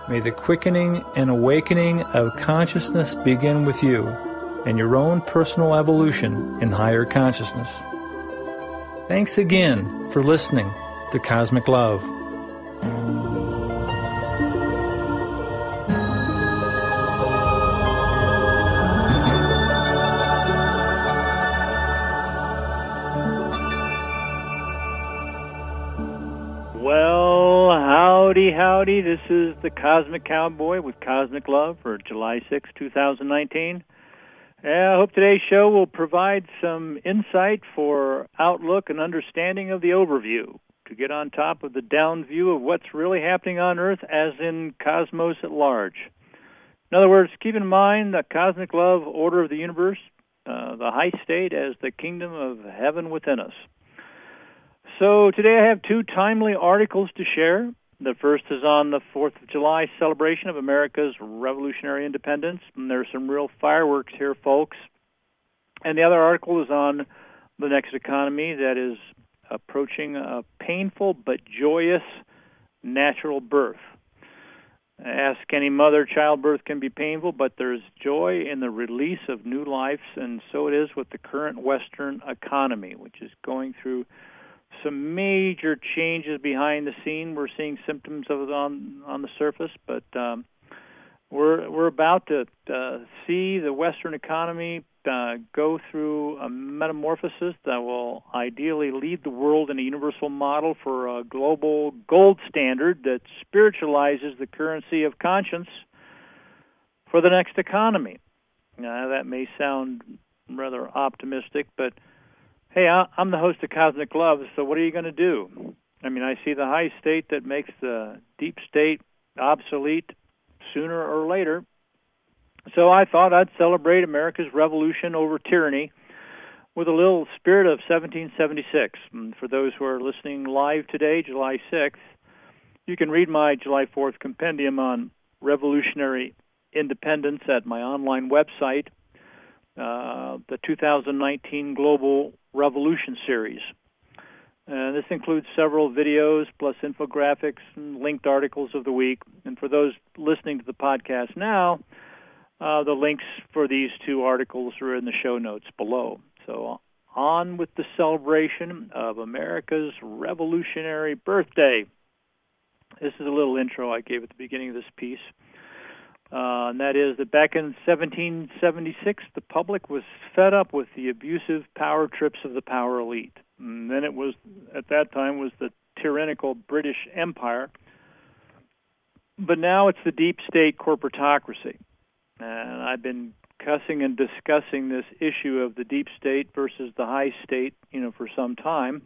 May the quickening and awakening of consciousness begin with you and your own personal evolution in higher consciousness. Thanks again for listening to Cosmic Love. Howdy, this is the Cosmic Cowboy with Cosmic Love for July 6, 2019. I hope today's show will provide some insight for outlook and understanding of the overview, to get on top of the down view of what's really happening on Earth as in cosmos at large. In other words, keep in mind the Cosmic Love order of the universe, the high state as the kingdom of heaven within us. So today I have two timely articles to share. The first is on the 4th of July celebration of America's revolutionary independence, and there's some real fireworks here, folks. And the other article is on the next economy that is approaching a painful but joyous natural birth. Ask any mother, childbirth can be painful, but there's joy in the release of new lives, and so it is with the current Western economy, which is going through some major changes behind the scene. We're seeing symptoms of it on the surface, but we're about to see the Western economy go through a metamorphosis that will ideally lead the world in a universal model for a global gold standard that spiritualizes the currency of conscience for the next economy. Now, that may sound rather optimistic, but hey, I'm the host of Cosmic Love, so what are you going to do? I mean, I see the high state that makes the deep state obsolete sooner or later. So I thought I'd celebrate America's revolution over tyranny with a little spirit of 1776. And for those who are listening live today, July 6th, you can read my July 4th compendium on revolutionary independence at my online website, the 2019 Global Revolution Series. This includes several videos plus infographics and linked articles of the week. And for those listening to the podcast now, the links for these two articles are in the show notes below. So on with the celebration of America's revolutionary birthday. This is a little intro I gave at the beginning of this piece. And that is that back in 1776, the public was fed up with the abusive power trips of the power elite. And then it was, at that time, was the tyrannical British Empire. But now it's the deep state corporatocracy. And I've been cussing and discussing this issue of the deep state versus the high state, for some time.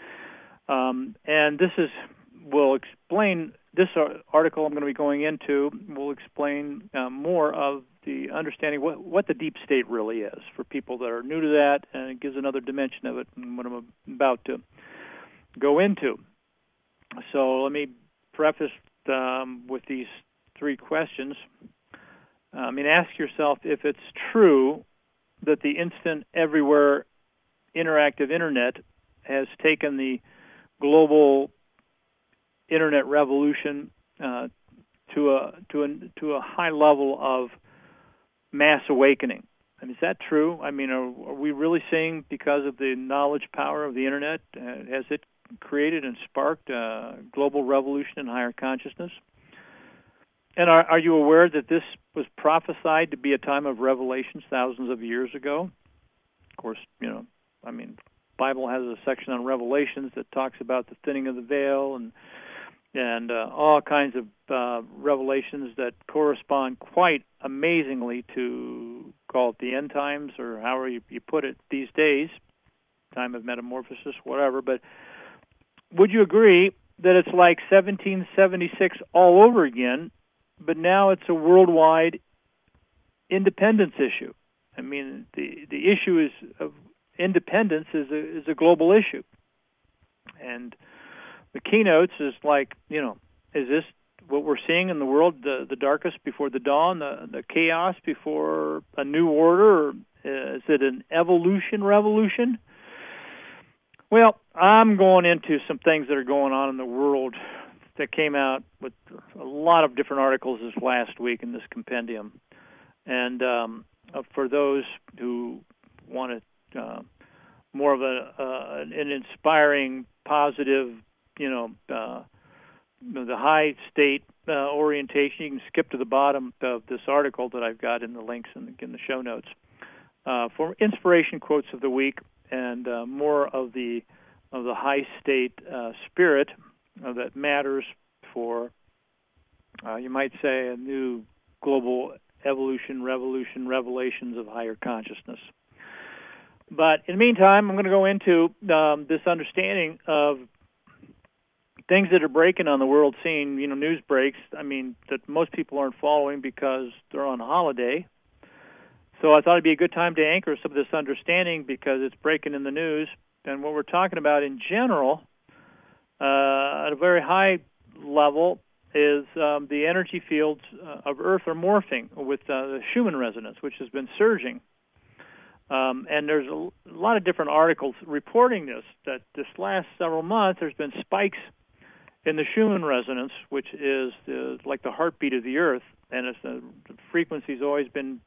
And will explain. This article I'm going to be going into will explain more of the understanding what the deep state really is for people that are new to that, and it gives another dimension of it and what I'm about to go into. So let me preface with these three questions. Ask yourself if it's true that the instant, everywhere, interactive Internet has taken the global Internet revolution to a high level of mass awakening. And is that true? I mean, are we really seeing, because of the knowledge power of the Internet, has it created and sparked a global revolution in higher consciousness? And are you aware that this was prophesied to be a time of revelations thousands of years ago? Of course, Bible has a section on Revelations that talks about the thinning of the veil and all kinds of revelations that correspond quite amazingly to, call it the end times, or however you put it these days, time of metamorphosis, whatever. But would you agree that it's like 1776 all over again, but now it's a worldwide independence issue? I mean, the issue of independence is a global issue. And the keynotes is like, is this what we're seeing in the world, the darkest before the dawn, the chaos before a new order, or is it an revolution? Well, I'm going into some things that are going on in the world that came out with a lot of different articles this last week in this compendium. And for those who want more of an inspiring, positive, the high state orientation, you can skip to the bottom of this article that I've got in the links in the show notes for inspiration quotes of the week and more of the high state spirit that matters for, you might say, a new global evolution, revolution, revelations of higher consciousness. But in the meantime, I'm going to go into this understanding of things that are breaking on the world scene, news breaks, that most people aren't following because they're on holiday. So I thought it'd be a good time to anchor some of this understanding because it's breaking in the news. And what we're talking about in general, at a very high level, is the energy fields of Earth are morphing with the Schumann resonance, which has been surging. And there's a lot of different articles reporting this, that this last several months there's been spikes in the Schumann resonance, which is like the heartbeat of the Earth, and the frequency's always been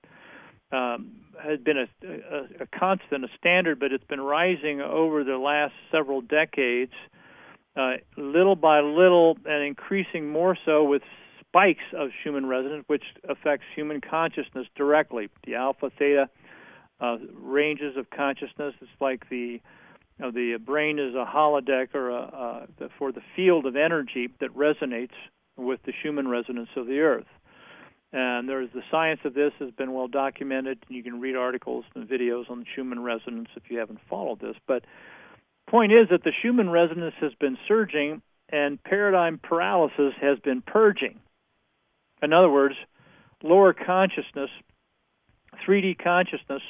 has been a constant, a standard, but it's been rising over the last several decades, little by little, and increasing more so with spikes of Schumann resonance, which affects human consciousness directly. The alpha, theta ranges of consciousness. It's like the brain is a holodeck or for the field of energy that resonates with the Schumann resonance of the Earth. And the science of this has been well documented. You can read articles and videos on the Schumann resonance if you haven't followed this. But point is that the Schumann resonance has been surging and paradigm paralysis has been purging. In other words, lower consciousness, 3D consciousness,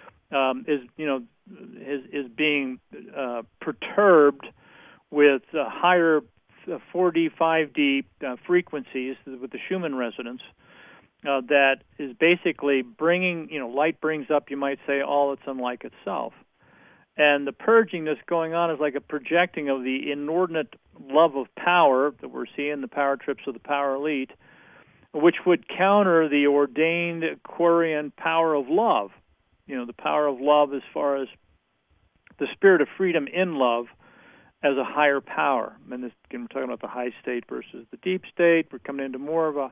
is being perturbed with higher 4D, 5D frequencies with the Schumann resonance. That is basically bringing, light brings up, you might say, all that's unlike itself. And the purging that's going on is like a projecting of the inordinate love of power that we're seeing, the power trips of the power elite, which would counter the ordained Aquarian power of love. The power of love as far as the spirit of freedom in love as a higher power. And this, again, we're talking about the high state versus the deep state. We're coming into more of a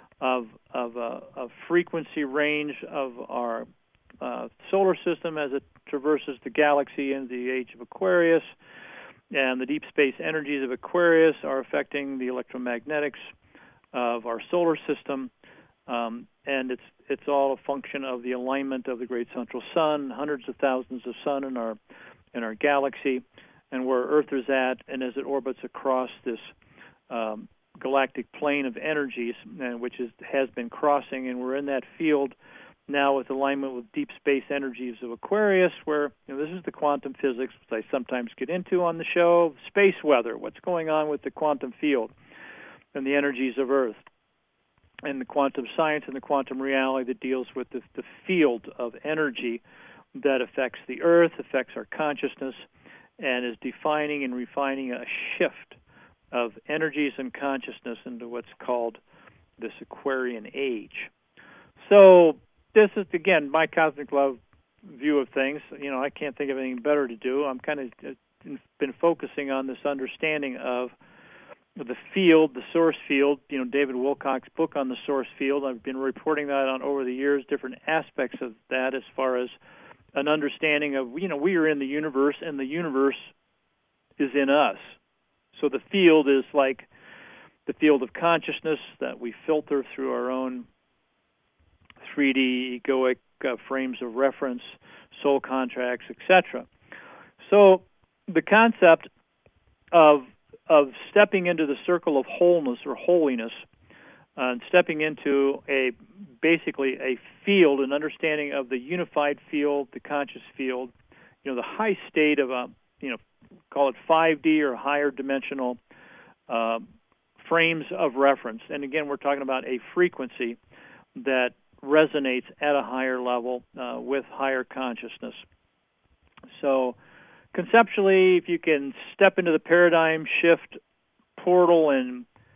frequency range of our solar system as it traverses the galaxy in the age of Aquarius, and the deep space energies of Aquarius are affecting the electromagnetics of our solar system, and it's all a function of the alignment of the great central sun, hundreds of thousands of sun in our galaxy, and where Earth is at, and as it orbits across this galactic plane of energies, which has been crossing, and we're in that field now with alignment with deep space energies of Aquarius, where this is the quantum physics, which I sometimes get into on the show, space weather, what's going on with the quantum field and the energies of Earth, and the quantum science and the quantum reality that deals with the field of energy that affects the Earth, affects our consciousness, and is defining and refining a shift of energies and consciousness into what's called this Aquarian age. So this is, again, my Cosmic Love view of things. I can't think of anything better to do. I'm kind of been focusing on this understanding of the field, the source field, David Wilcock's book on the source field. I've been reporting that on over the years, different aspects of that as far as an understanding of, we are in the universe and the universe is in us. So the field is like the field of consciousness that we filter through our own 3D egoic frames of reference, soul contracts, etc. So the concept of stepping into the circle of wholeness or holiness, stepping into basically a field, an understanding of the unified field, the conscious field, the high state of call it 5D or higher dimensional frames of reference. And again, we're talking about a frequency that resonates at a higher level with higher consciousness. So conceptually, if you can step into the paradigm shift portal and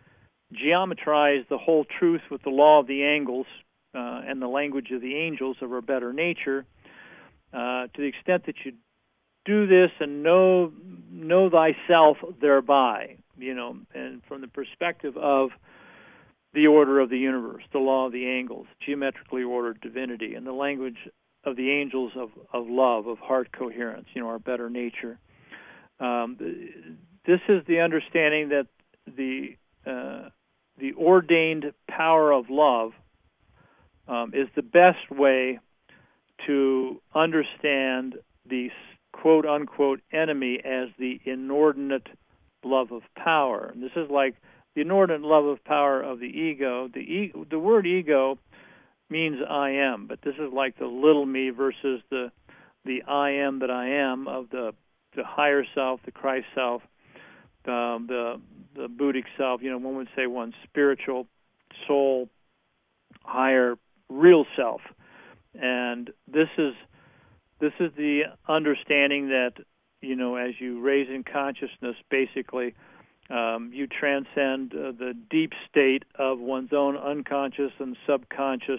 geometrize the whole truth with the law of the angles and the language of the angels of our better nature, to the extent that you do this and know thyself thereby, and from the perspective of the order of the universe, the law of the angles, geometrically ordered divinity, and the language of the angels of love, of heart coherence, our better nature. This is the understanding that the ordained power of love is the best way to understand the quote-unquote enemy as the inordinate love of power. And this is like the inordinate love of power of the ego. The word ego means I am, but this is like the little me versus the I am that I am of the higher self, the Christ self, the Buddhic self. One would say one's spiritual soul, higher, real self. And this is the understanding that, as you raise in consciousness, basically, you transcend the deep state of one's own unconscious and subconscious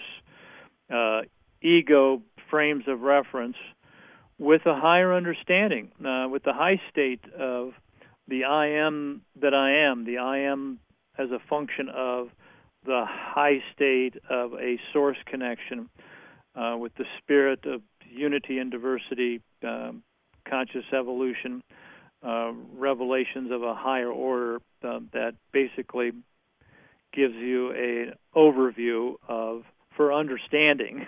ego frames of reference with a higher understanding, with the high state of the I am that I am, the I am as a function of the high state of a source connection with the spirit of unity and diversity, conscious evolution, revelations of a higher order that basically gives you an overview for understanding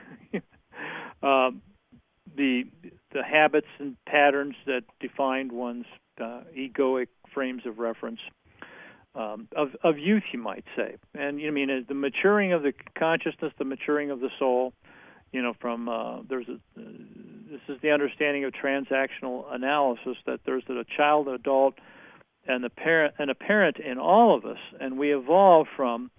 the habits and patterns that define one's egoic frames of reference of youth, you might say. And the maturing of the consciousness, the maturing of the soul. This is the understanding of transactional analysis, that there's a child, adult, and a parent in all of us, and we evolve from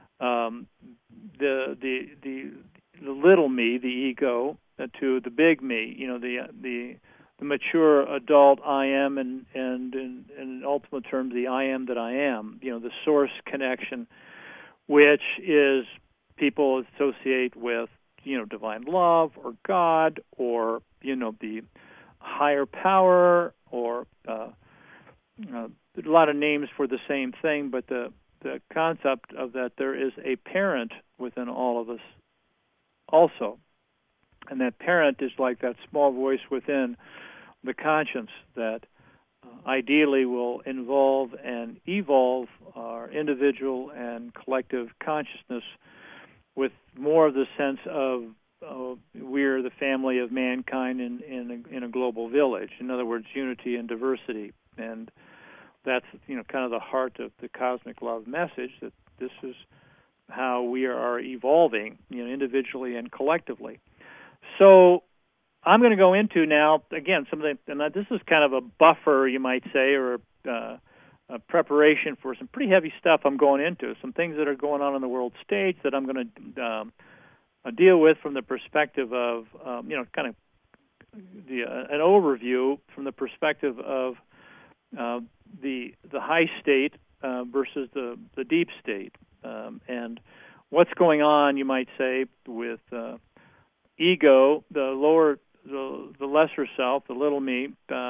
the little me, the ego, to the big me. The mature adult I am, and in ultimate terms, the I am that I am. The source connection, which is people associate with divine love or God or the higher power or a lot of names for the same thing, but the concept of that there is a parent within all of us also, and that parent is like that small voice within the conscience that ideally will involve and evolve our individual and collective consciousness with more of the sense of we're the family of mankind in a global village. In other words, unity and diversity. And that's kind of the heart of the cosmic love message, that this is how we are evolving, individually and collectively. So I'm going to go into now, again, and this is kind of a buffer, you might say, or a preparation for some pretty heavy stuff I'm going into, some things that are going on the world stage that I'm going to deal with from the perspective of, kind of an overview from the perspective of the high state versus the deep state, and what's going on, you might say, with ego, the lesser self, the little me,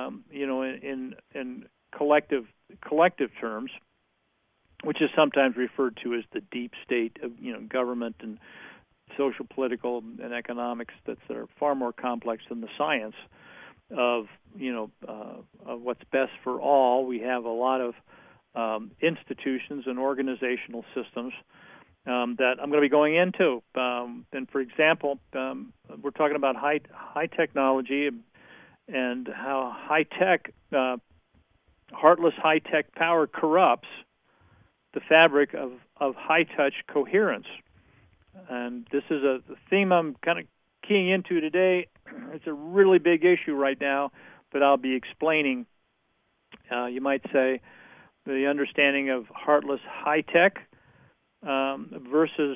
in collective terms, which is sometimes referred to as the deep state of government and social, political, and economics that are far more complex than the science of of what's best for all. We have a lot of institutions and organizational systems that I'm going to be going into. And for example, we're talking about high technology and how high tech, heartless high tech power corrupts the fabric of high touch coherence. And this is a theme I'm kind of keying into today. It's a really big issue right now that I'll be explaining. You might say the understanding of heartless high tech versus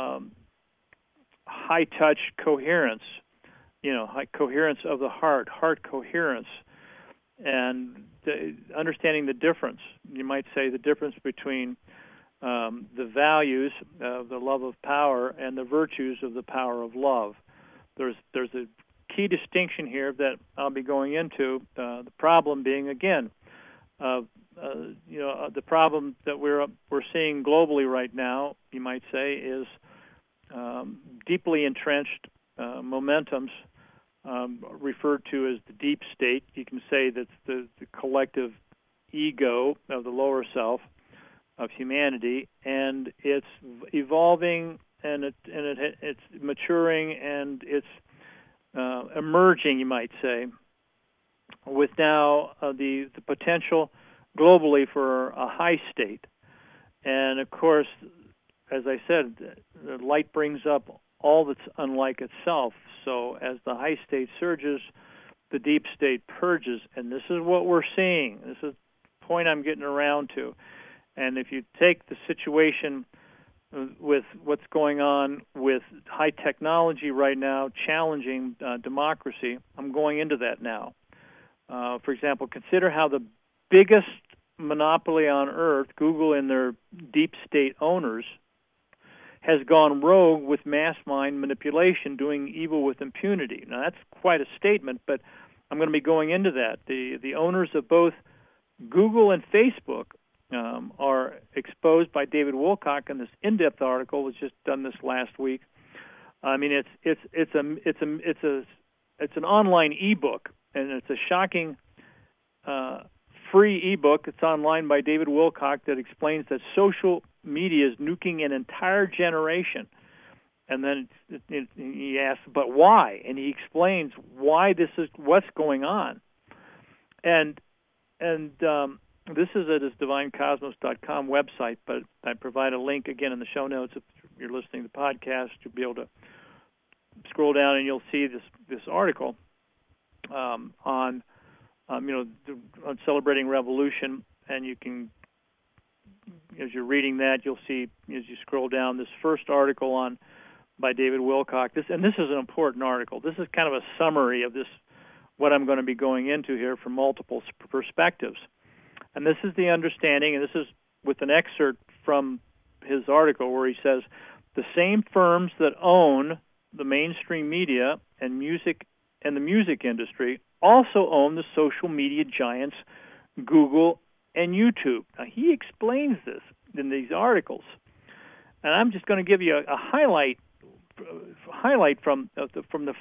high touch coherence. High coherence of the heart coherence, and understanding the difference. You might say the difference between the values of the love of power and the virtues of the power of love. There's a key distinction here that I'll be going into. The problem being, again, the problem that we're seeing globally right now, you might say, is deeply entrenched momentums referred to as the deep state. You can say that's the collective ego of the lower self of humanity, and it's evolving, and it's maturing, and it's emerging, you might say, with now the potential globally for a high state. And of course, as I said, the light brings up all that's unlike itself. So as the high state surges, the deep state purges, and this is what we're seeing. This is the point I'm getting around to. And if you take the situation with what's going on with high technology right now, challenging democracy, I'm going into that now. For example, consider how the biggest monopoly on earth, Google and their deep state owners, has gone rogue with mass mind manipulation, doing evil with impunity. Now, that's quite a statement, but I'm going to be going into that. The owners of both Google and Facebook are exposed by David Wilcock in this in-depth article was just done this last week. I mean, it's an online ebook, and it's a shocking free ebook. It's online by David Wilcock that explains that social media is nuking an entire generation. And then he asks, but why? And he explains why this is what's going on. And this is at his DivineCosmos.com website, but I provide a link again in the show notes. If you're listening to the podcast, you'll be able to scroll down and you'll see this article on celebrating revolution. And you can, as you're reading that, you'll see as you scroll down this first article by David Wilcock. This is an important article. This is kind of a summary of this, what I'm going to be going into here from multiple perspectives. And this is the understanding, and this is with an excerpt from his article where he says, the same firms that own the mainstream media and the music industry also own the social media giants Google and YouTube. Now, he explains this in these articles, and I'm just going to give you a highlight from the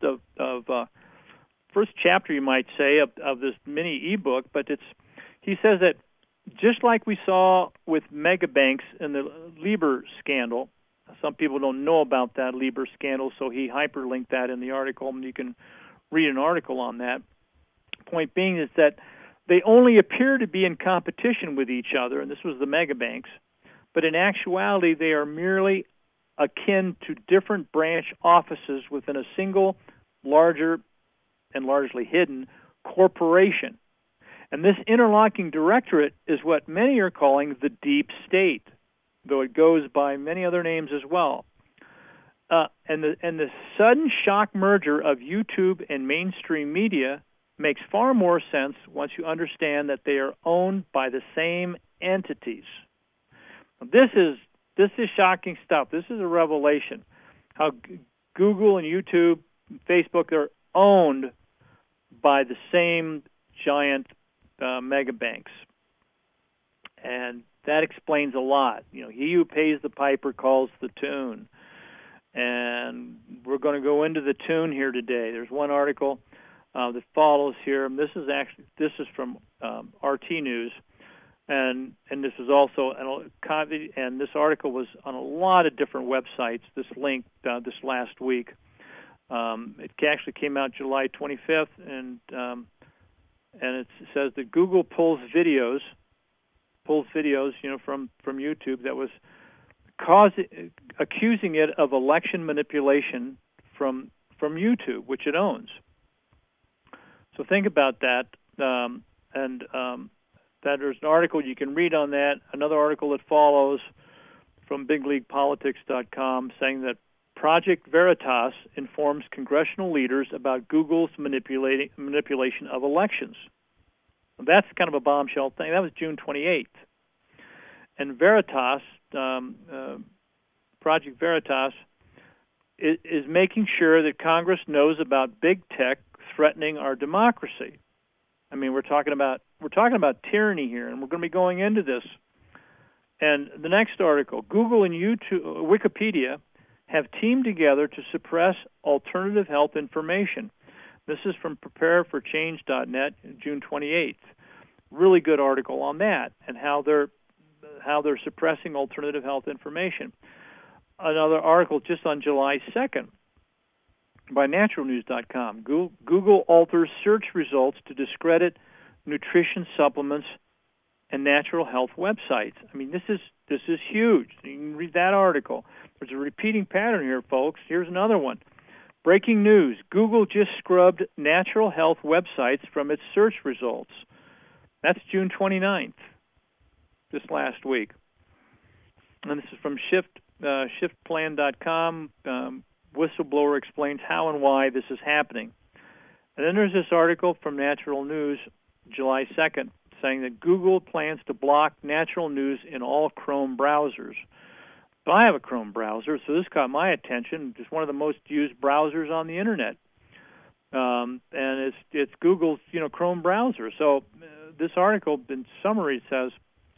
first chapter, you might say, of this mini ebook. But he says that just like we saw with megabanks in the Liber scandal, some people don't know about that Liber scandal, so he hyperlinked that in the article, and you can read an article on that. Point being is that they only appear to be in competition with each other, and this was the megabanks, but in actuality they are merely akin to different branch offices within a single, larger, and largely hidden corporation. And this interlocking directorate is what many are calling the deep state, though it goes by many other names as well. And the sudden shock merger of YouTube and mainstream media makes far more sense once you understand that they are owned by the same entities. This is shocking stuff. This is a revelation. How Google and YouTube, Facebook, they're owned by the same giant mega banks, and that explains a lot. He who pays the piper calls the tune, and we're going to go into the tune here today. There's one article that follows here, and this is from RT News, and this is also and this article was on a lot of different websites. This link this last week. It actually came out July 25th, and it says that Google pulls videos, from YouTube that was accusing it of election manipulation from YouTube, which it owns. So think about that, and that there's an article you can read on that. Another article that follows from BigLeaguePolitics.com saying that Project Veritas informs congressional leaders about Google's manipulation of elections. That's kind of a bombshell thing. That was June 28th. And Veritas, Project Veritas, is making sure that Congress knows about big tech threatening our democracy. I mean, we're talking about tyranny here, and we're going to be going into this. And the next article, Google and Wikipedia have teamed together to suppress alternative health information. This is from prepareforchange.net, June 28th. Really good article on that and how they're suppressing alternative health information. Another article just on July 2nd by naturalnews.com. Google alters search results to discredit nutrition supplements and natural health websites. I mean, this is huge. You can read that article. There's a repeating pattern here, folks. Here's another one. Breaking news. Google just scrubbed natural health websites from its search results. That's June 29th, just last week. And this is from shiftplan.com. Whistleblower explains how and why this is happening. And then there's this article from Natural News, July 2nd, saying that Google plans to block natural news in all Chrome browsers. But I have a Chrome browser, so this caught my attention. It's one of the most used browsers on the internet, and it's Google's Chrome browser. So this article, in summary, says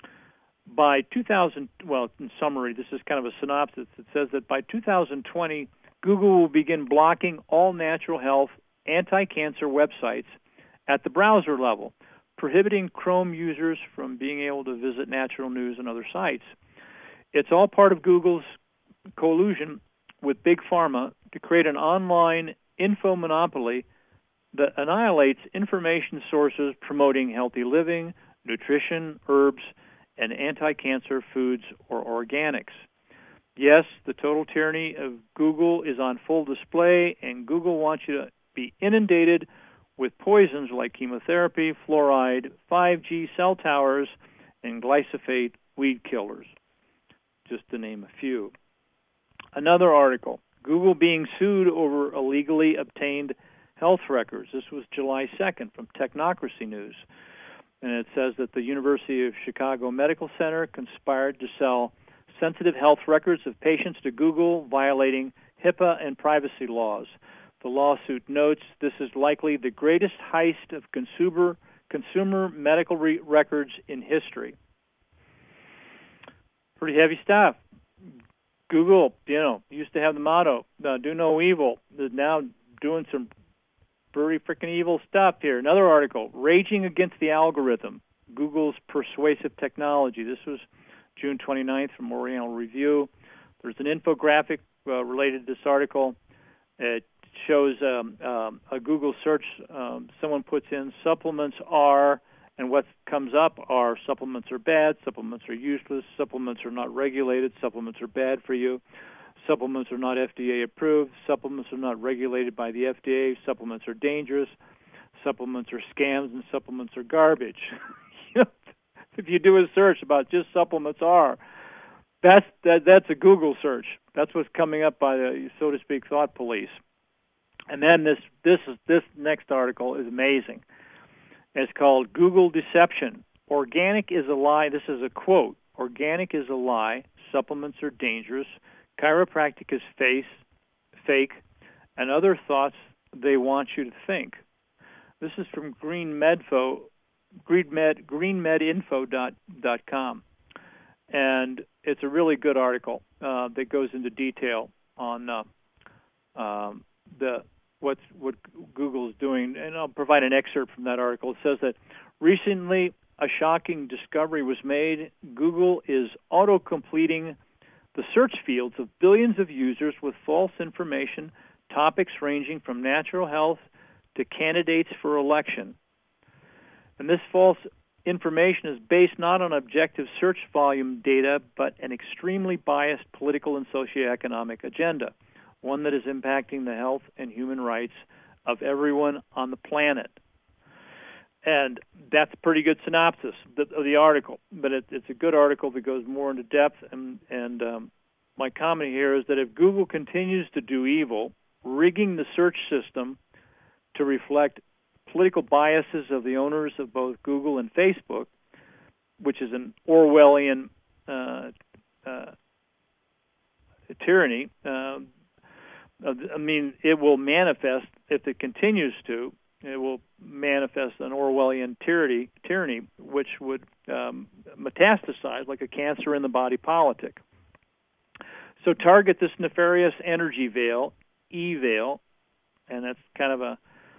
by 2000. Well, in summary, this is kind of a synopsis. It says that by 2020, Google will begin blocking all natural health, anti-cancer websites at the browser level, prohibiting Chrome users from being able to visit natural news and other sites. It's all part of Google's collusion with Big Pharma to create an online info monopoly that annihilates information sources promoting healthy living, nutrition, herbs, and anti-cancer foods or organics. Yes, the total tyranny of Google is on full display, and Google wants you to be inundated with poisons like chemotherapy, fluoride, 5G cell towers, and glyphosate weed killers, just to name a few. Another article, Google being sued over illegally obtained health records. This was July 2nd from Technocracy News. And it says that the University of Chicago Medical Center conspired to sell sensitive health records of patients to Google, violating HIPAA and privacy laws. The lawsuit notes this is likely the greatest heist of consumer medical records in history. Pretty heavy stuff. Google, used to have the motto, do no evil. They're now doing some pretty freaking evil stuff here. Another article, Raging Against the Algorithm, Google's Persuasive Technology. This was June 29th from Oriental Review. There's an infographic related to this article. It shows a Google search. Someone puts in supplements are, and what comes up are supplements are bad, supplements are useless, supplements are not regulated, supplements are bad for you, supplements are not FDA approved, supplements are not regulated by the FDA, supplements are dangerous, supplements are scams, and supplements are garbage. If you do a search about just supplements are, that's a Google search. That's what's coming up by the, so to speak, thought police. And then this next article is amazing. It's called Google Deception. Organic is a lie. This is a quote. Organic is a lie. Supplements are dangerous. Chiropractic is fake. And other thoughts they want you to think. This is from greenmedinfo.com. And it's a really good article that goes into detail on what Google is doing, and I'll provide an excerpt from that article. It says that recently a shocking discovery was made. Google is auto-completing the search fields of billions of users with false information, topics ranging from natural health to candidates for election. And this false information is based not on objective search volume data, but an extremely biased political and socioeconomic agenda, one that is impacting the health and human rights of everyone on the planet. And that's a pretty good synopsis of the article, but it's a good article that goes more into depth. And my comment here is that if Google continues to do evil, rigging the search system to reflect political biases of the owners of both Google and Facebook, which is an Orwellian tyranny. I mean, it will manifest, if it continues to, it will manifest an Orwellian tyranny, which would metastasize like a cancer in the body politic. So target this nefarious energy veil, E-veil, and that's kind of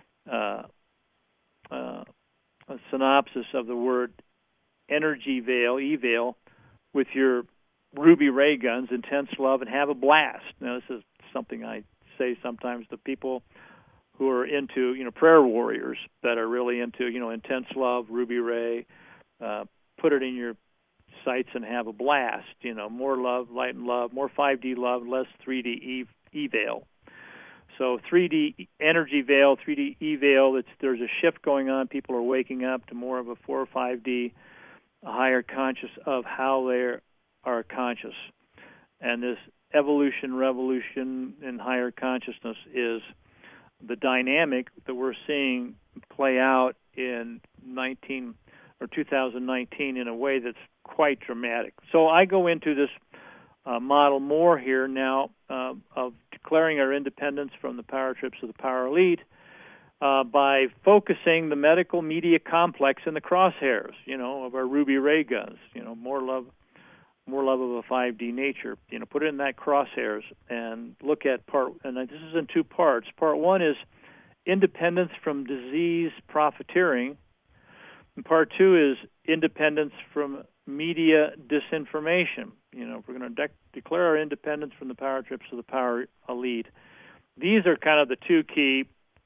a synopsis of the word energy veil, E-veil, with your ruby ray guns, intense love, and have a blast. Now, this is something I say sometimes to people who are into, prayer warriors that are really into, intense love, ruby ray, put it in your sights and have a blast. More love, light and love, more 5D love, less 3D E-veil. So 3D energy veil, 3D E-veil, there's a shift going on. People are waking up to more of a 4 or 5D, a higher conscious of how they are conscious. And this evolution, revolution, and higher consciousness is the dynamic that we're seeing play out in 2019 in a way that's quite dramatic. So I go into this model more here now of declaring our independence from the power trips of the power elite by focusing the medical media complex in the crosshairs, of our ruby ray guns, more love of a 5D nature. Put it in that crosshairs and look at and this is in two parts. Part one is independence from disease profiteering, and part two is independence from media disinformation. We're going to declare our independence from the power trips of the power elite. These are kind of the two key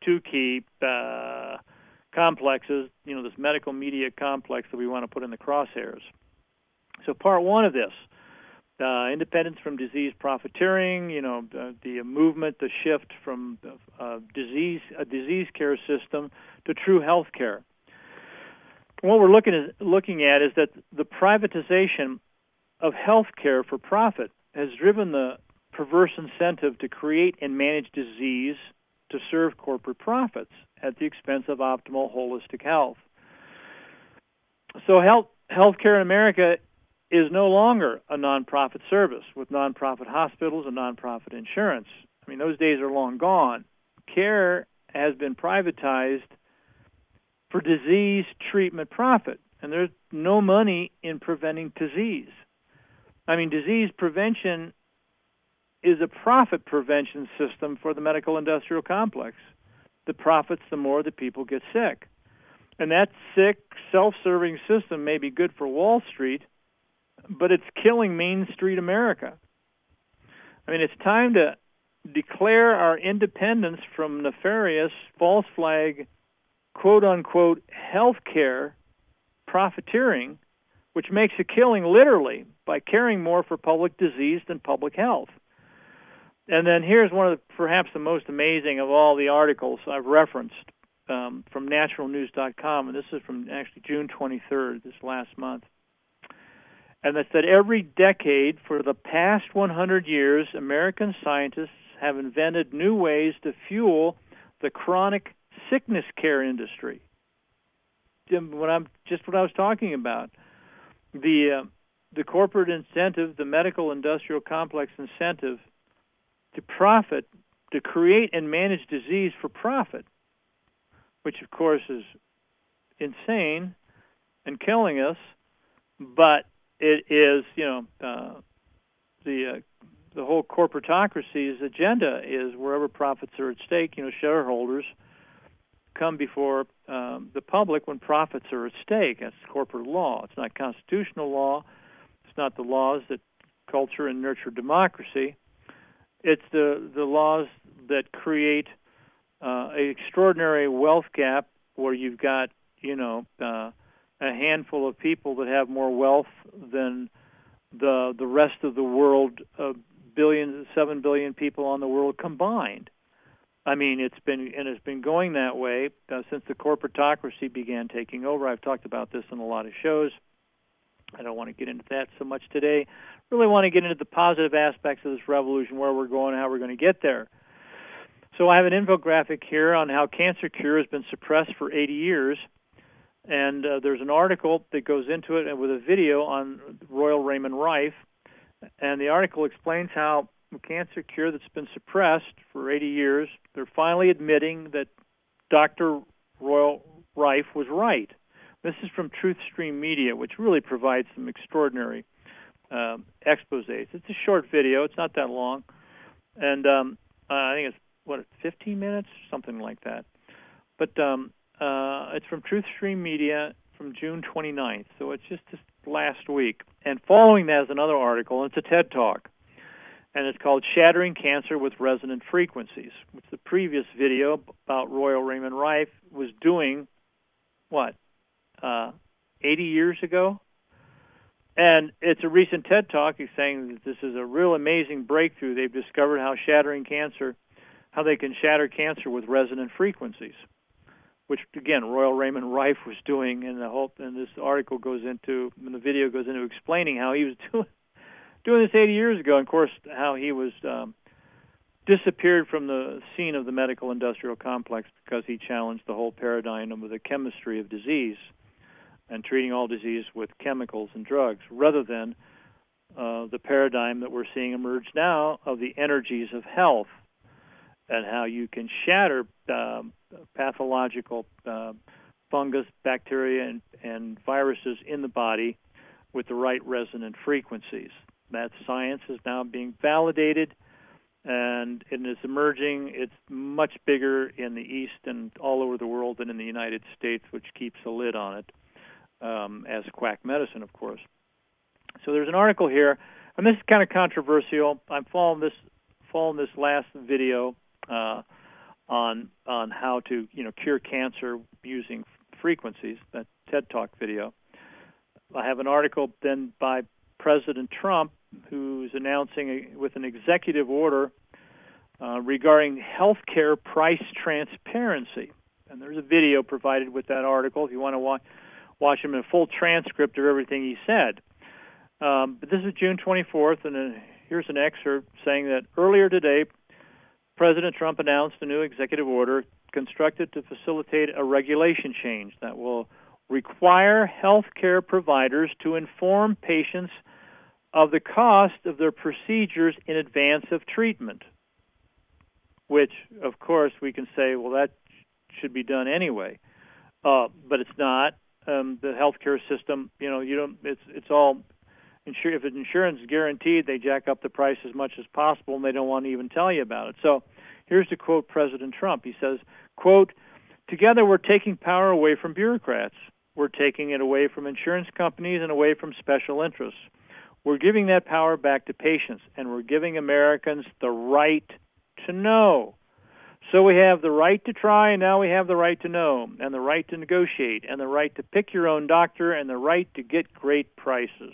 complexes, this medical media complex that we want to put in the crosshairs. So part one of this, independence from disease profiteering, the movement, the shift from a disease care system to true health care. What we're looking at is that the privatization of health care for profit has driven the perverse incentive to create and manage disease to serve corporate profits at the expense of optimal holistic health. So health care in America is no longer a nonprofit service with nonprofit hospitals and nonprofit insurance. I mean, those days are long gone. Care has been privatized for disease treatment profit, and there's no money in preventing disease. I mean, disease prevention is a profit prevention system for the medical industrial complex. The profits, the more the people get sick. And that sick, self-serving system may be good for Wall Street, but it's killing Main Street America. I mean, it's time to declare our independence from nefarious, false flag, quote-unquote, health care profiteering, which makes a killing literally by caring more for public disease than public health. And then here's one of perhaps the most amazing of all the articles I've referenced from naturalnews.com, and this is from actually June 23rd, this last month. And that said, every decade for the past 100 years, American scientists have invented new ways to fuel the chronic sickness care industry. What I was talking about. The corporate incentive, the medical industrial complex incentive to profit, to create and manage disease for profit, which of course is insane and killing us, but it is, the whole corporatocracy's agenda is wherever profits are at stake, shareholders come before the public when profits are at stake. That's corporate law. It's not constitutional law. It's not the laws that culture and nurture democracy. It's the laws that create an extraordinary wealth gap where you've got, a handful of people that have more wealth than the rest of the world, 7 billion people on the world combined. I mean, it's been going that way since the corporatocracy began taking over. I've talked about this in a lot of shows. I don't want to get into that so much today. Really want to get into the positive aspects of this revolution, where we're going, how we're going to get there. So I have an infographic here on how cancer cure has been suppressed for 80 years. And there's an article that goes into it and with a video on Royal Raymond Rife. And the article explains how a cancer cure that's been suppressed for 80 years, they're finally admitting that Dr. Royal Rife was right. This is from TruthStream Media, which really provides some extraordinary exposés. It's a short video. It's not that long. And I think it's, 15 minutes? Something like that. But it's from TruthStream Media from June 29th, so it's just this last week. And following that is another article, and it's a TED Talk. And it's called Shattering Cancer with Resonant Frequencies, which the previous video about Royal Raymond Rife was doing, 80 years ago? And it's a recent TED Talk. He's saying that this is a real amazing breakthrough. They've discovered how they can shatter cancer with resonant frequencies, which, again, Royal Raymond Rife was doing, and this article goes into, and the video goes into explaining how he was doing this 80 years ago, and, of course, how he was disappeared from the scene of the medical industrial complex because he challenged the whole paradigm of the chemistry of disease and treating all disease with chemicals and drugs, rather than the paradigm that we're seeing emerge now of the energies of health and how you can shatter pathological fungus, bacteria, and viruses in the body with the right resonant frequencies. That science is now being validated, and it is emerging. It's much bigger in the East and all over the world than in the United States, which keeps a lid on it, as quack medicine, of course. So there's an article here, and this is kind of controversial. I'm following this last video on how to cure cancer using frequencies, that TED Talk video. I have an article then by President Trump, who's announcing with an executive order regarding health care price transparency. And there's a video provided with that article if you want to watch him in a full transcript of everything he said. But this is June 24th, and here's an excerpt saying that earlier today, President Trump announced a new executive order constructed to facilitate a regulation change that will require health care providers to inform patients of the cost of their procedures in advance of treatment, which, of course, we can say, well, that should be done anyway. But it's not. The healthcare system, it's all, if insurance is guaranteed, they jack up the price as much as possible, and they don't want to even tell you about it. So here's to quote President Trump. He says, quote, "Together we're taking power away from bureaucrats. We're taking it away from insurance companies and away from special interests. We're giving that power back to patients, and we're giving Americans the right to know. So we have the right to try, and now we have the right to know, and the right to negotiate, and the right to pick your own doctor, and the right to get great prices.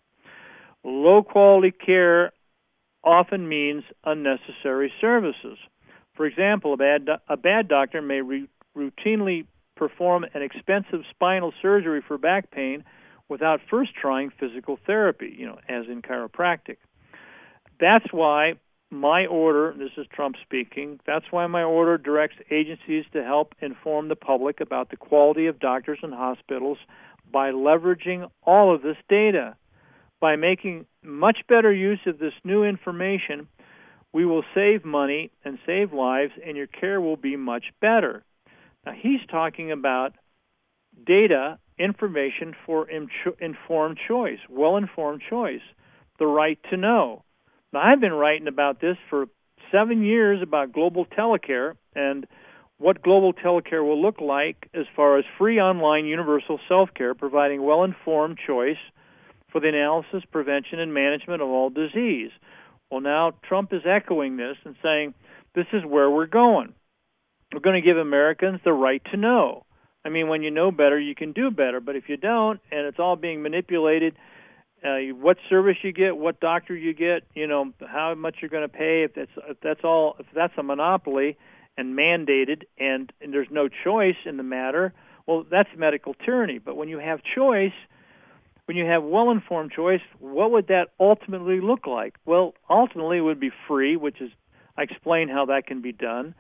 Low-quality care often means unnecessary services. For example, a bad doctor may routinely perform an expensive spinal surgery for back pain without first trying physical therapy, as in chiropractic. That's why my order," this is Trump speaking, "that's why my order directs agencies to help inform the public about the quality of doctors and hospitals by leveraging all of this data. By making much better use of this new information, we will save money and save lives, and your care will be much better." Now, he's talking about data, information for informed choice, well-informed choice, the right to know. Now, I've been writing about this for 7 years about global telecare and what global telecare will look like as far as free online universal self-care, providing well-informed choice for the analysis, prevention, and management of all disease. Well, now Trump is echoing this and saying this is where we're going. We're going to give Americans the right to know. I mean, when you know better, you can do better. But if you don't, and it's all being manipulated, what service you get, what doctor you get, how much you're going to pay, if that's a monopoly and mandated, and there's no choice in the matter, well, that's medical tyranny. But when you have choice, when you have well-informed choice, what would that ultimately look like? Well, ultimately it would be free, which is, I explain how that can be done.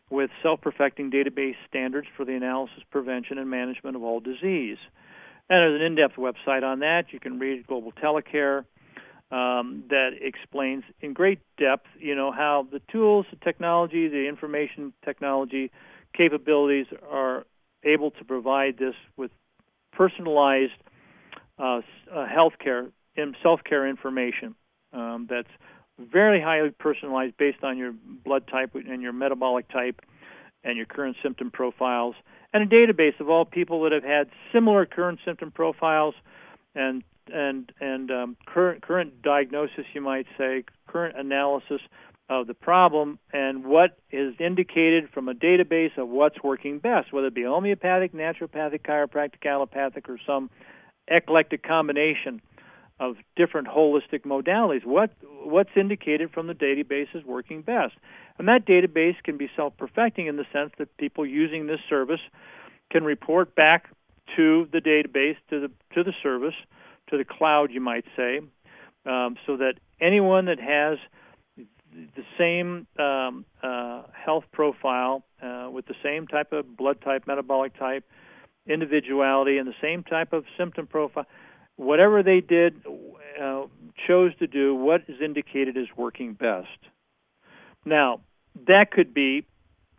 with self-perfecting database standards for the analysis, prevention, and management of all disease. And there's an in-depth website on that. You can read Global Telecare that explains in great depth, how the tools, the technology, the information technology capabilities are able to provide this with personalized healthcare and self-care information that's very highly personalized based on your blood type and your metabolic type and your current symptom profiles, and a database of all people that have had similar current symptom profiles and current diagnosis, you might say, current analysis of the problem, and what is indicated from a database of what's working best, whether it be homeopathic, naturopathic, chiropractic, allopathic, or some eclectic combination of different holistic modalities. What's indicated from the database is working best. And that database can be self-perfecting in the sense that people using this service can report back to the database, to the service, to the cloud, you might say, so that anyone that has the same health profile with the same type of blood type, metabolic type, individuality, and the same type of symptom profile, whatever they chose to do, what is indicated as working best. Now, that could be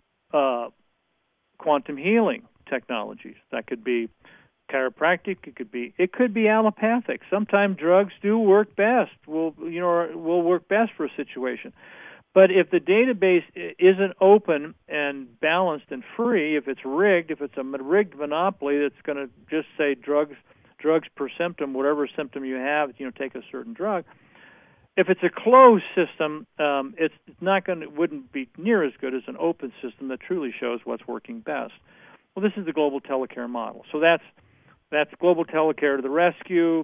quantum healing technologies. That could be chiropractic. It could be allopathic. Sometimes drugs do work best. Will work best for a situation. But if the database isn't open and balanced and free, if it's rigged, if it's a rigged monopoly that's going to just say drugs per symptom, whatever symptom you have, take a certain drug. If it's a closed system, wouldn't be near as good as an open system that truly shows what's working best. Well, this is the Global Telecare model. So that's Global Telecare to the rescue.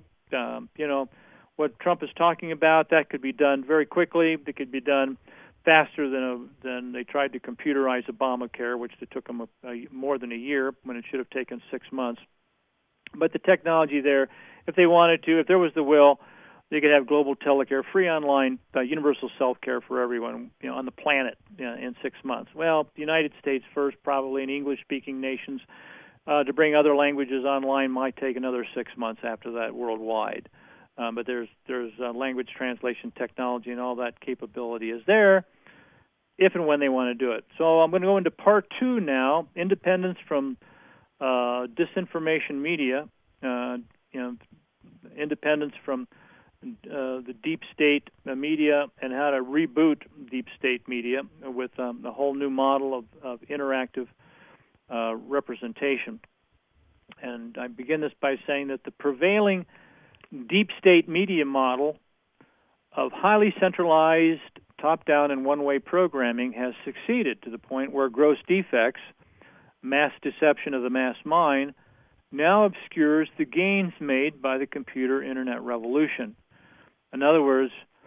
What Trump is talking about, that could be done very quickly. It could be done faster than they tried to computerize Obamacare, which it took them more than a year when it should have taken 6 months. But the technology there, if they wanted to, if there was the will, they could have Global Telecare, free online, universal self-care for everyone, on the planet in 6 months. Well, the United States first, probably, and English-speaking nations. To bring other languages online might take another 6 months after that worldwide. But there's language translation technology, and all that capability is there if and when they want to do it. So I'm going to go into part 2 now, independence from disinformation media, independence from the deep state media, and how to reboot deep state media with a whole new model of interactive representation. And I begin this by saying that the prevailing deep state media model of highly centralized, top-down, and one-way programming has succeeded to the point where gross defects, mass deception of the mass mind, now obscures the gains made by the computer internet revolution. In other words,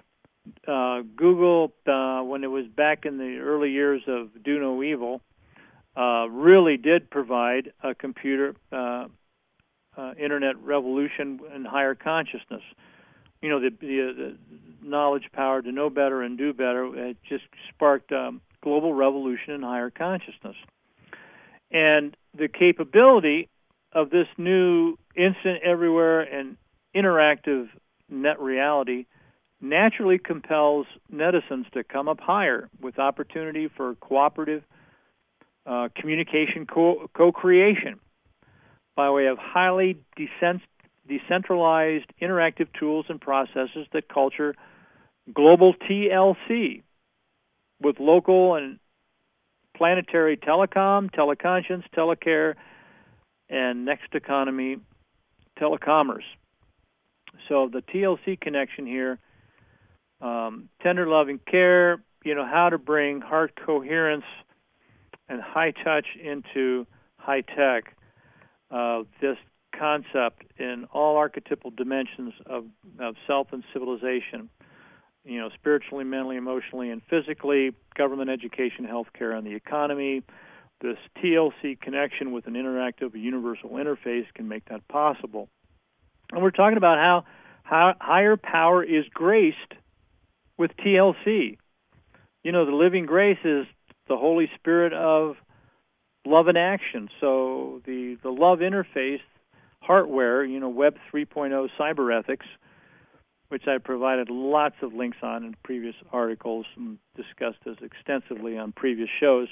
Google, when it was back in the early years of Do No Evil, really did provide a computer internet revolution and higher consciousness. The knowledge power to know better and do better, it just sparked global revolution and higher consciousness. And the capability of this new instant, everywhere, and interactive net reality naturally compels netizens to come up higher with opportunity for cooperative communication co-creation by way of highly decentralized interactive tools and processes that culture global TLC with local and planetary telecom, teleconscience, telecare, and next economy telecommerce. So the TLC connection here, tender loving care, how to bring heart coherence and high touch into high tech, this concept in all archetypal dimensions of self and civilization, spiritually, mentally, emotionally, and physically, government, education, healthcare, and the economy. This TLC connection with an interactive, universal interface can make that possible. And we're talking about how higher power is graced with TLC. The living grace is the Holy Spirit of love in action. So the love interface, Heartware, Web 3.0 cyber ethics, which I provided lots of links on in previous articles and discussed as extensively on previous shows.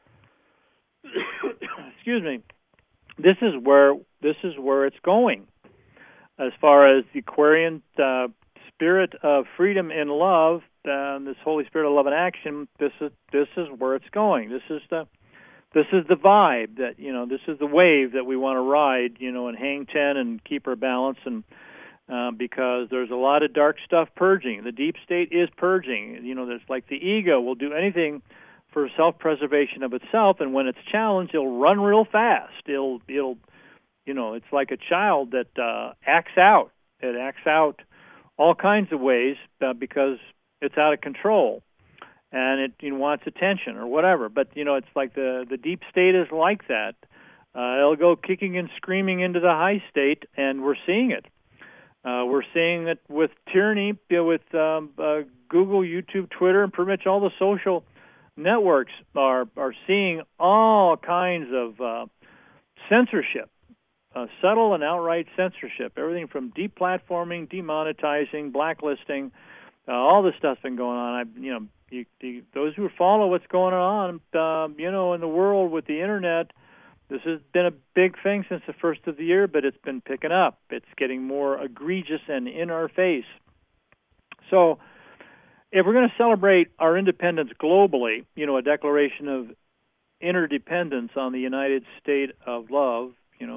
Excuse me. This is where it's going. As far as the Aquarian spirit of freedom and love, this Holy Spirit of love and action, this is where it's going. This is the vibe that, this is the wave that we want to ride, and hang 10 and keep our balance, and because there's a lot of dark stuff purging. The deep state is purging. There's like the ego will do anything for self-preservation of itself, and when it's challenged, it'll run real fast. It'll it's like a child that acts out. It acts out all kinds of ways because it's out of control, and it wants attention or whatever. But it's like the deep state is like that. It'll go kicking and screaming into the high state, and we're seeing it. We're seeing it with tyranny, with Google, YouTube, Twitter, and pretty much all the social networks are seeing all kinds of censorship, subtle and outright censorship. Everything from deplatforming, demonetizing, blacklisting, all this stuff's been going on. Those who follow what's going on, in the world with the internet. This has been a big thing since the first of the year, but it's been picking up. It's getting more egregious and in our face. So if we're going to celebrate our independence globally, a declaration of interdependence on the United State of love,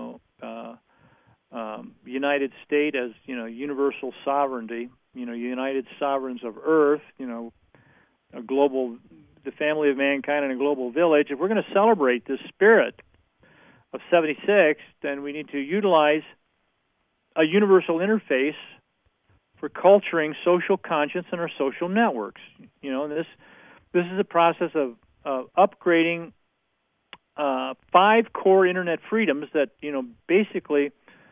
United State as, universal sovereignty, United Sovereigns of Earth, a global, the family of mankind in a global village. If we're going to celebrate this spirit of 76, then we need to utilize a universal interface for culturing social conscience in our social networks. And this is a process of upgrading 5 core internet freedoms that basically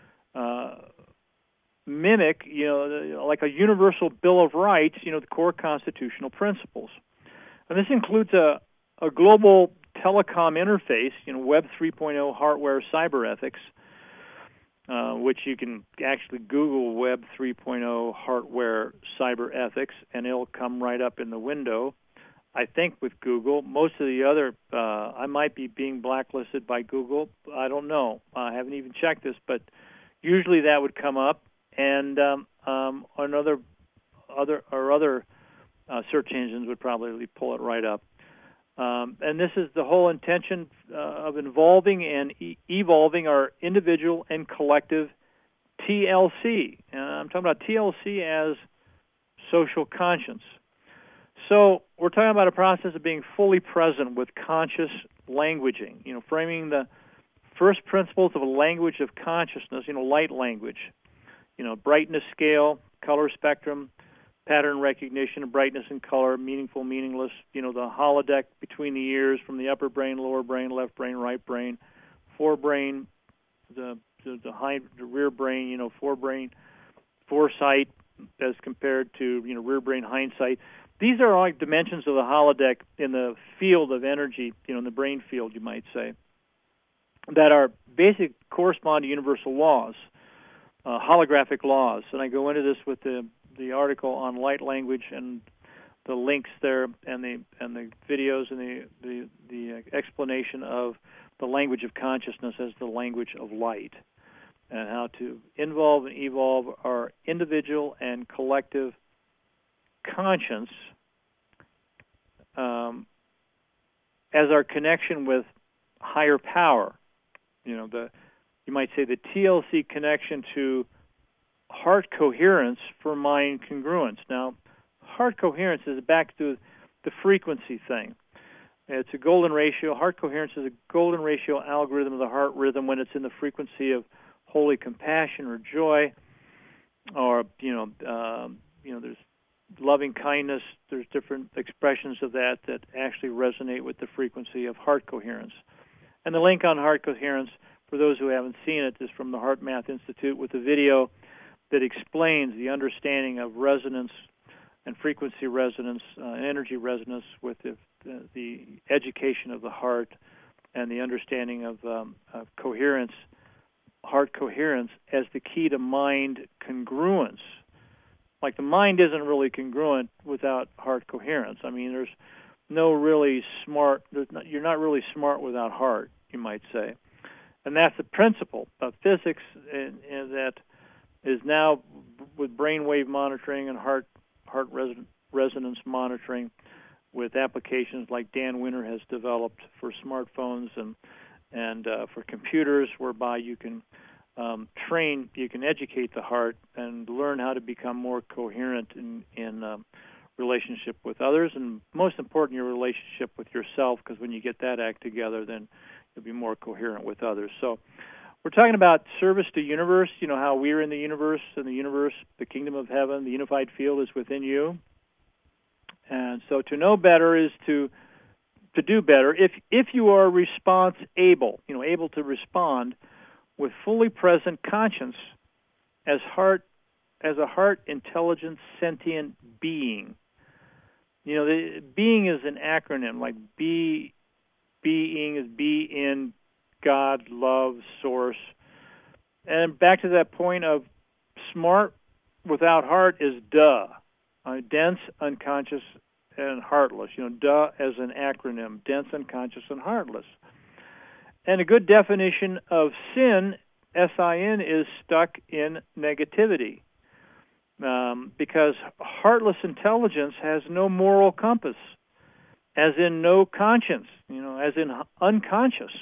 mimic like a universal Bill of Rights, the core constitutional principles. And this includes a global telecom interface, Web 3.0 hardware cyber ethics, which you can actually Google Web 3.0 hardware cyber ethics, and it'll come right up in the window. I think with Google, most of the other, I might be being blacklisted by Google. I don't know. I haven't even checked this, but usually that would come up, and other search engines would probably pull it right up. And this is the whole intention of involving and evolving our individual and collective TLC. And I'm talking about TLC as social conscience. So we're talking about a process of being fully present with conscious languaging, framing the first principles of a language of consciousness, light language, brightness scale, color spectrum, pattern recognition of brightness and color, meaningful, meaningless, the holodeck between the ears from the upper brain, lower brain, left brain, right brain, forebrain, the rear brain, forebrain, foresight as compared to, rear brain hindsight. These are all dimensions of the holodeck in the field of energy, in the brain field, you might say, that are basic correspond to universal laws, holographic laws. And I go into this with the article on light language and the links there and the videos and the explanation of the language of consciousness as the language of light, and how to involve and evolve our individual and collective conscience as our connection with higher power. You might say the TLC connection to heart coherence for mind congruence. Now, heart coherence is back to the frequency thing. It's a golden ratio. Heart coherence is a golden ratio algorithm of the heart rhythm when it's in the frequency of holy compassion or joy, or there's loving kindness. There's different expressions of that actually resonate with the frequency of heart coherence. And the link on heart coherence, for those who haven't seen it, is from the Heart Math Institute with a video that explains the understanding of resonance and frequency resonance, energy resonance with the the education of the heart and the understanding of coherence, heart coherence, as the key to mind congruence. Like the mind isn't really congruent without heart coherence. I mean, there's no really smart. You're not really smart without heart, you might say, and that's the principle of physics, and that is now with brainwave monitoring and heart resonance monitoring, with applications like Dan Winter has developed for smartphones and for computers, whereby you can you can educate the heart and learn how to become more coherent in relationship with others, and most important, your relationship with yourself, because when you get that act together, then you'll be more coherent with others. So we're talking about service to universe, how we're in the universe, and the universe, the kingdom of heaven, the unified field is within you. And so to know better is to do better if you are response able, able to respond with fully present conscience as a heart intelligent sentient being. The being is an acronym, like being is be in God, love, source. And back to that point of smart without heart is duh. Dense, unconscious, and heartless. Duh as an acronym, dense, unconscious, and heartless. And a good definition of sin, S-I-N, is stuck in negativity. Because heartless intelligence has no moral compass, as in no conscience, as in unconscious.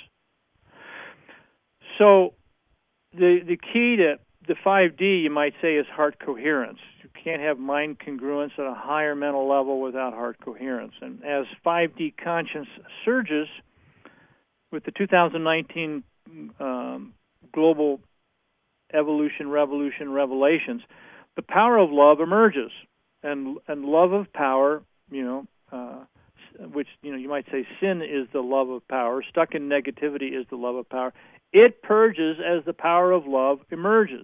So the key to the 5D, you might say, is heart coherence. You can't have mind congruence at a higher mental level without heart coherence. And as 5D conscience surges with the 2019 Global Evolution, Revolution, Revelations, the power of love emerges, and love of power, which you might say sin is the love of power. Stuck in negativity is the love of power. It purges as the power of love emerges.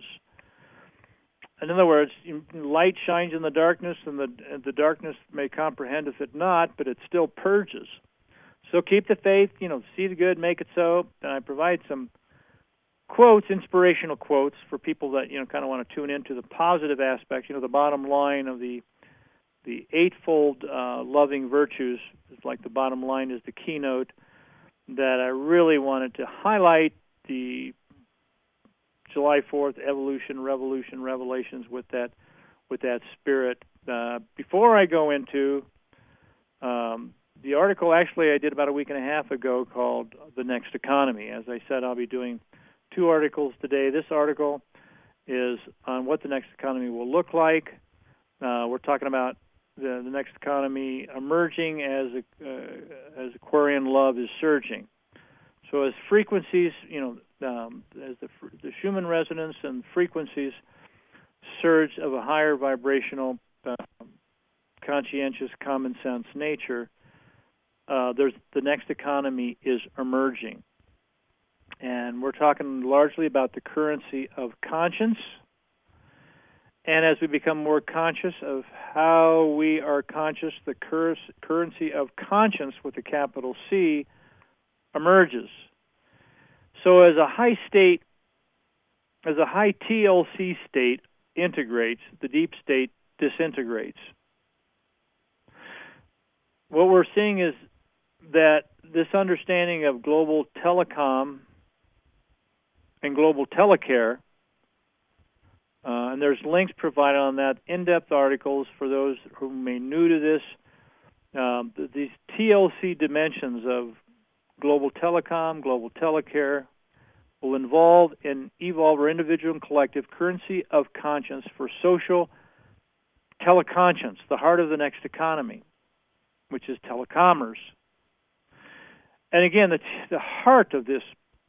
In other words, light shines in the darkness, and the darkness may comprehend if it not, but it still purges. So keep the faith, see the good, make it so. And I provide some quotes, inspirational quotes, for people that kind of want to tune into the positive aspects. The bottom line of the eightfold loving virtues is like the bottom line is the keynote that I really wanted to highlight. The July 4th Evolution, Revolution, Revelations with that spirit. Before I go into the article, actually I did about a week and a half ago, called The Next Economy. As I said, I'll be doing 2 articles today. This article is on what the next economy will look like. We're talking about the next economy emerging as Aquarian love is surging. So as frequencies, as the Schumann resonance and frequencies surge of a higher vibrational, conscientious, common sense nature, the next economy is emerging. And we're talking largely about the currency of conscience. And as we become more conscious of how we are conscious, the currency of conscience with a capital C emerges. So as a high TLC state integrates, the deep state disintegrates. What we're seeing is that this understanding of global telecom and global telecare, and there's links provided on that, in-depth articles for those who may be new to this. These TLC dimensions of global telecom, global telecare, will involve and evolve our individual and collective currency of conscience for social teleconscience, the heart of the next economy, which is telecommerce. And again, the heart of this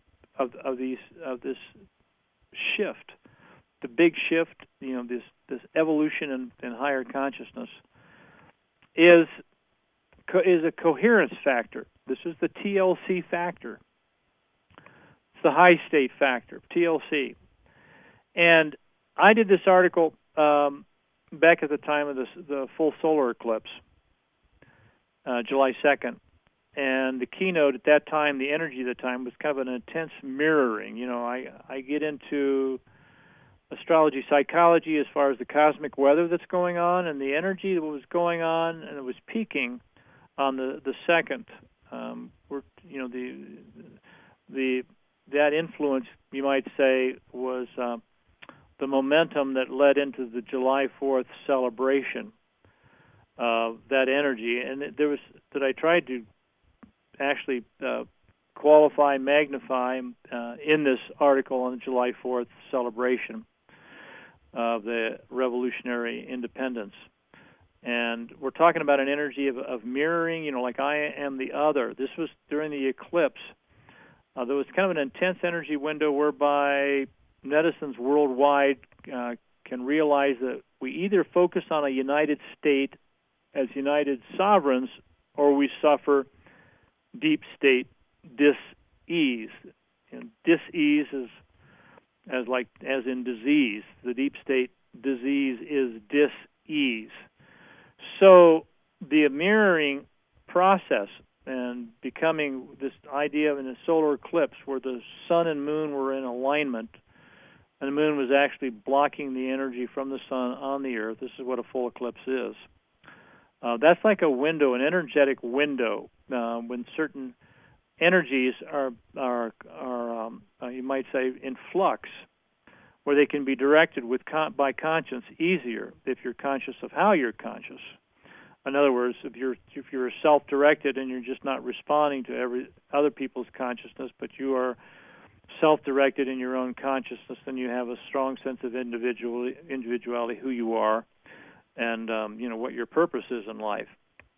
shift, the big shift, this evolution in higher consciousness, is a coherence factor. This is the TLC factor. It's the high state factor, TLC. And I did this article back at the time of the full solar eclipse. July 2nd. And the keynote at that time, the energy at the time, was kind of an intense mirroring. I get into astrology psychology as far as the cosmic weather that's going on, and the energy that was going on, and it was peaking on the second. That influence, you might say, was the momentum that led into the July 4th celebration of that energy. And that I tried to actually qualify, magnify in this article on the July 4th celebration of the revolutionary independence. And we're talking about an energy of mirroring, like I am the other. This was during the eclipse. There was kind of an intense energy window whereby netizens worldwide can realize that we either focus on a united state as united sovereigns, or we suffer deep state dis-ease. And dis-ease is as in disease. The deep state disease is dis-ease. So the mirroring process and becoming this idea of in a solar eclipse where the sun and moon were in alignment, and the moon was actually blocking the energy from the sun on the earth. This is what a full eclipse is. That's like a window, an energetic window, when certain energies are you might say, in flux, where they can be directed by conscience easier if you're conscious of how you're conscious. In other words, if you're self-directed and you're just not responding to other people's consciousness, but you are self-directed in your own consciousness, then you have a strong sense of individuality, who you are, and what your purpose is in life.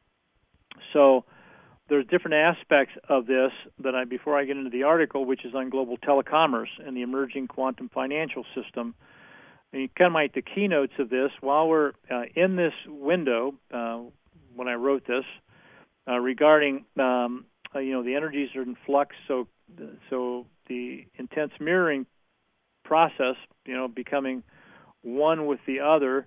So there's different aspects of this that before I get into the article, which is on global telecommerce and the emerging quantum financial system. And you kind of like the keynotes of this while we're in this window. When I wrote this, regarding the energies are in flux, so the intense mirroring process, becoming one with the other,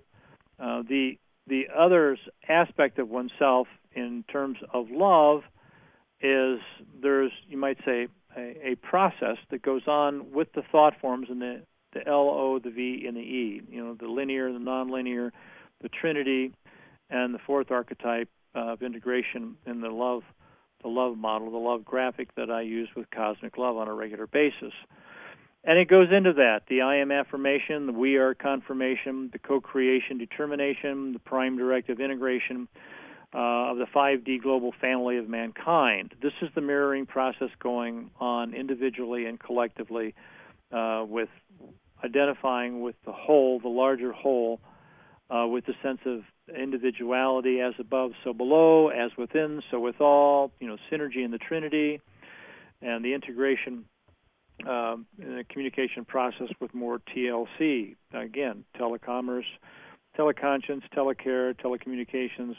the other's aspect of oneself in terms of love is there's, you might say, a process that goes on with the thought forms and the L, O, the V, and the E, the linear, the nonlinear, the Trinity, and the fourth archetype of integration in the love model, the love graphic that I use with Cosmic Love on a regular basis. And it goes into that, the I am affirmation, the we are confirmation, the co-creation determination, the prime directive integration of the 5D global family of mankind. This is the mirroring process going on individually and collectively with identifying with the whole, the larger whole, with the sense of individuality as above, so below, as within, so withal, synergy in the Trinity, and the integration in the communication process with more TLC. Again, telecommerce, teleconscience, telecare, telecommunications,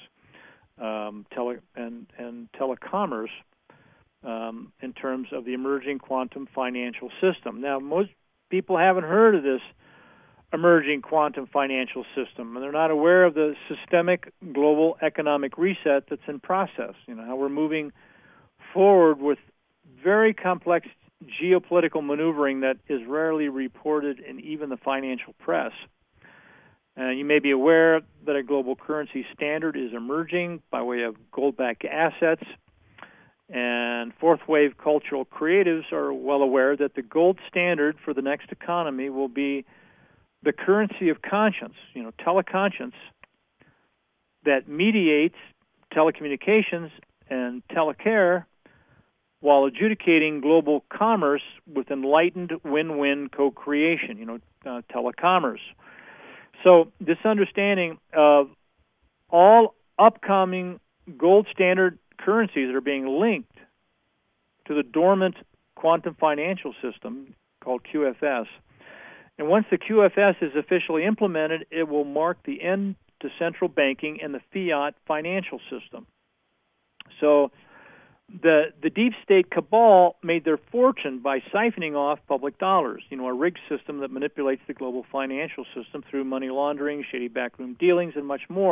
and telecommerce in terms of the emerging quantum financial system. Now, most people haven't heard of this emerging quantum financial system, and they're not aware of the systemic global economic reset that's in process. How we're moving forward with very complex geopolitical maneuvering that is rarely reported in even the financial press. You may be aware that a global currency standard is emerging by way of gold-backed assets, and fourth-wave cultural creatives are well aware that the gold standard for the next economy will be the currency of conscience, teleconscience, that mediates telecommunications and telecare while adjudicating global commerce with enlightened win-win co-creation, telecommerce. So this understanding of all upcoming gold standard currencies that are being linked to the dormant quantum financial system called QFS. And once the QFS is officially implemented, it will mark the end to central banking and the fiat financial system. So the deep state cabal made their fortune by siphoning off public dollars, a rigged system that manipulates the global financial system through money laundering, shady backroom dealings, and much more.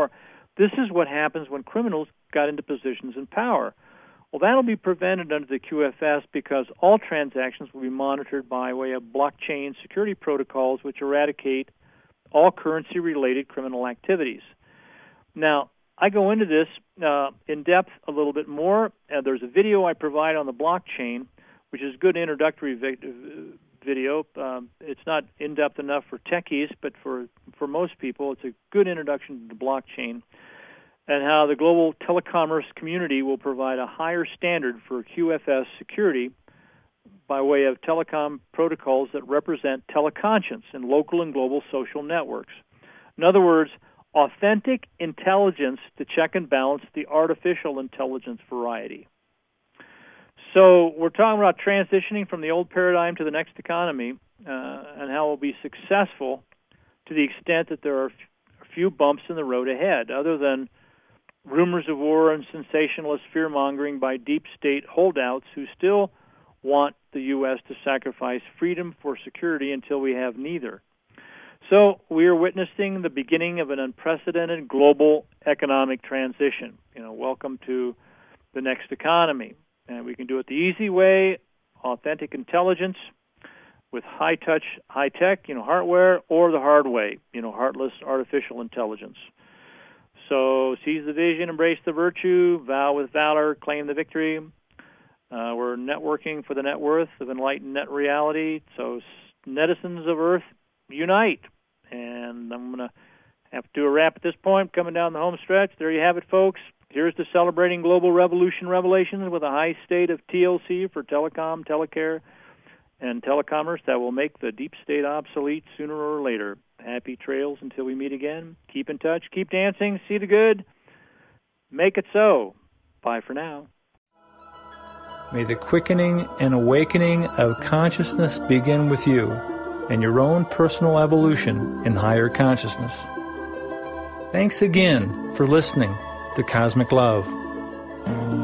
This is what happens when criminals got into positions in power. Well, that'll be prevented under the QFS because all transactions will be monitored by way of blockchain security protocols which eradicate all currency-related criminal activities. Now, I go into this in depth a little bit more. There's a video I provide on the blockchain, which is a good introductory video. It's not in-depth enough for techies, but for most people, it's a good introduction to the blockchain and how the global telecommerce community will provide a higher standard for QFS security by way of telecom protocols that represent teleconscience in local and global social networks. In other words, authentic intelligence to check and balance the artificial intelligence variety. So we're talking about transitioning from the old paradigm to the next economy and how it will be successful to the extent that there are a few bumps in the road ahead, other than rumors of war and sensationalist fear-mongering by deep state holdouts who still want the U.S. to sacrifice freedom for security until we have neither. So we are witnessing the beginning of an unprecedented global economic transition. Welcome to the next economy. And we can do it the easy way, authentic intelligence with high-touch, high-tech, hardware, or the hard way, heartless artificial intelligence. So seize the vision, embrace the virtue, vow with valor, claim the victory. We're networking for the net worth of enlightened net reality. So netizens of Earth, unite. And I'm going to have to do a wrap at this point, coming down the home stretch. There you have it, folks. Here's to celebrating global revolution revelations with a high state of TLC for telecom, telecare, and telecommerce that will make the deep state obsolete sooner or later. Happy trails until we meet again. Keep in touch. Keep dancing. See the good. Make it so. Bye for now. May the quickening and awakening of consciousness begin with you and your own personal evolution in higher consciousness. Thanks again for listening to Cosmic Love.